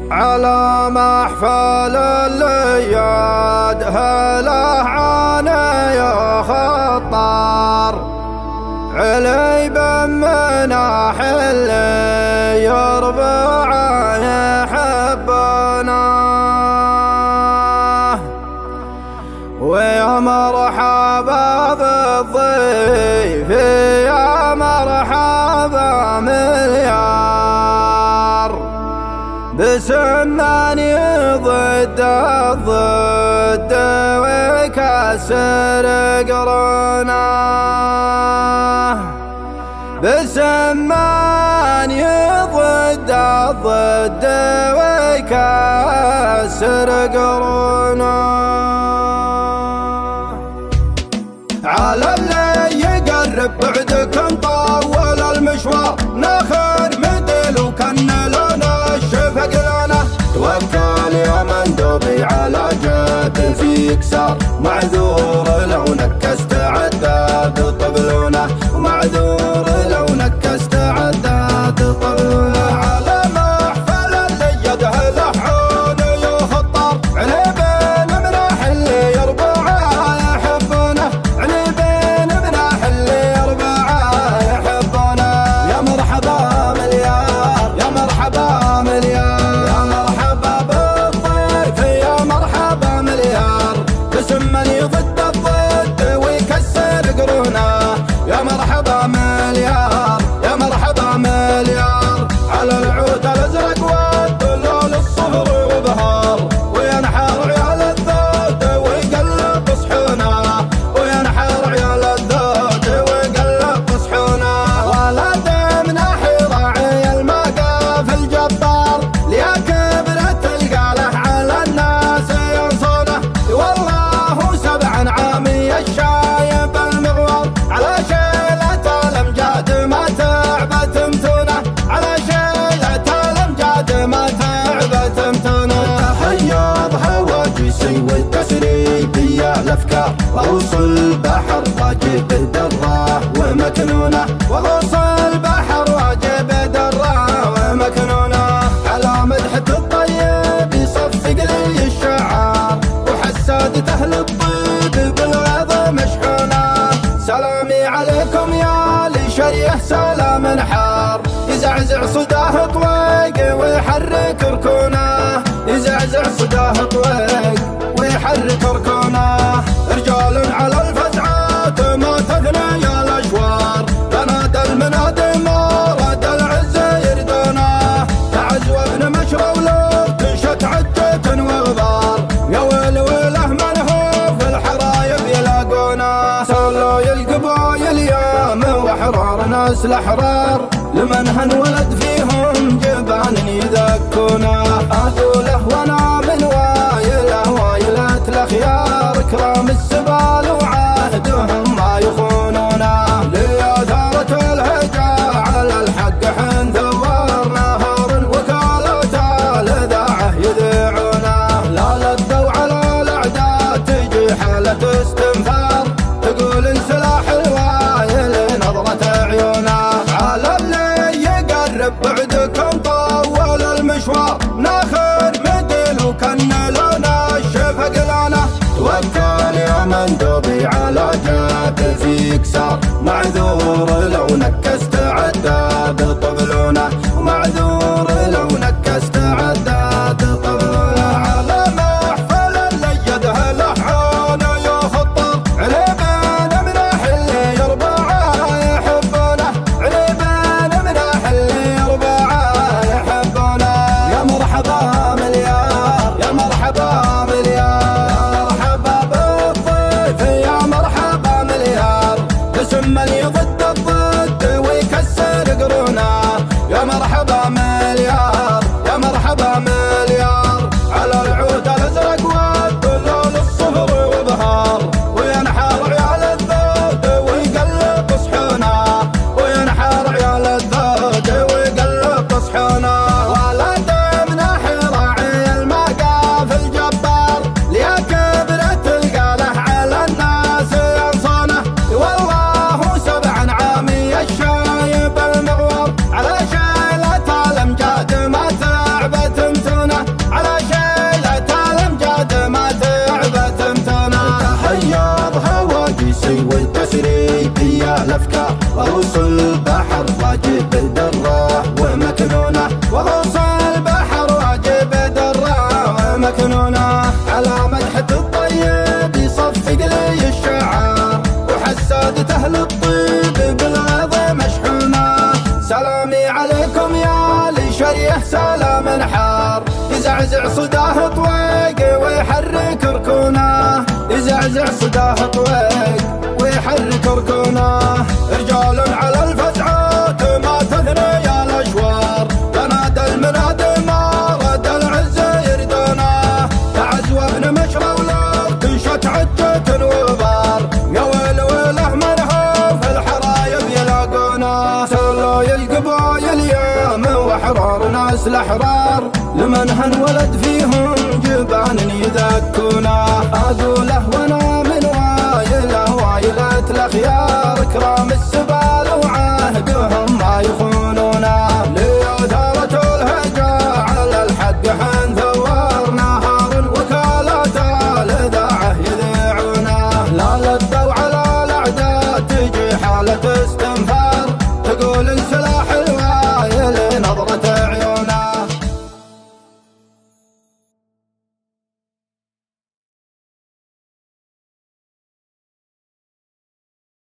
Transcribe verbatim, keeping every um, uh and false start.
على محفل اللياد هله عانى يا خطار علي بمناح اللي يربع يحبنا ويا مرحبا بالضيف يا مرحبا مليار بسماني ضد الضد ويكسر قرنا بسماني ضد الضد ويكسر قرنا على اللي يقرب بعدكم طول المشوار ناخر مثل وكن لنا الشفق لنا توكل يا مندوبي على جد فيك صار معذور لو نكست عداد طبلونه ومعذور لو نكست عداد طبلونه على محفل اللي يده لحون يخطر علي بين مناح اللي يربعه يحبونه علي بين مناح اللي يربعه يحبونه يا مرحبا مليار يا مرحبا مليار يا مرحبا بالضيف يا مرحبا مليار بسمني ضد الضد ويكسر قرونه يا مرحبا مليار يا مرحبا مليار على العود الازرق والدلول الصفر وبهار وينحر عيال الذود ويقلب صحونه وينحر عيال الذود ويقلب صحونه ولد مناحي راعي المقاف الجبار ليا كبرت القاله على الناس ينصونه والله سبع عامي الشايب المغوار على شيلة الامجاد ما تعبت متونه على شيلة الامجاد ما تعبت متونه حياض هواجسي والتسريبية الافكار وغوص البحر واجب دراه ومكنونه وغوص البحر واجب دراه ومكنونه على مدحة الطيب يصفق لي الشعار وحسادة اهل الطيب بالغيظ مشحونه سلامي عليكم يا لشريه سلام حار يزعزع صداه طويق ويحرك ركونه يزعزع صداه طويق ويحرك ركونه رجال على الفزعات ما تثنى يا الاشوار تنادى المنادي مراد العز يردونه تعز وابن مشرى ولو تنشت عجة وغبار يا ويل ويله من هو في الحرايب يلاقونه سولوا القبايل يام واحرار ناس الاحرار لمن هنولد فيهم جبان يذكونه اقوله وانا من وايله وايلة الاخيار كرام السبال وعهدهم ما يخونونه ليثارة الهجا على الحق حين ثوار نهار وكالة الاذاعه يذيعونه لا لدوا على الاعداء تجي حالة استنفار تقول انسلاح الوايل نظرة عيونه على اللي يقرب بعدكم طول المشوار ناخر مثل وكن لنا الشفق لنا توكل يا مندوبي على جد فيك صار معذور لو نكست عداد طبلونه ومعذور لو نكست عداد طبلونه على محفل اللي يده لحون يخطر علي بين مناح اللي يربعه يحبونه علي بين مناح اللي يربعه يحبونه يا مرحبا مليار يا مرحبا مليار مرحبا بالضيف يا مرحبا مليار بسمني ضد الضد ويكسر قرونه يا مرحبا مليار عليكم يا لشريه سلام حار، يزعزع صداه طويق ويحرك ركونه، يزعزع صداه طويق ويحرك ركونه. رجال على الفتحات ما تثني يا الاشوار، تنادى المنادى ما رد العز يردونه، تعز وابن مشرى ولو تنشت عجة وبار، يا ويل ويله من هو في الحرايب يلاقونه. سولوا القبايل ياما وحرار ناس الاحرار، لمن هالولد فيهم جبان يذكونه. اقوله وانا من وايله وايلة الاخيار، كرام السبا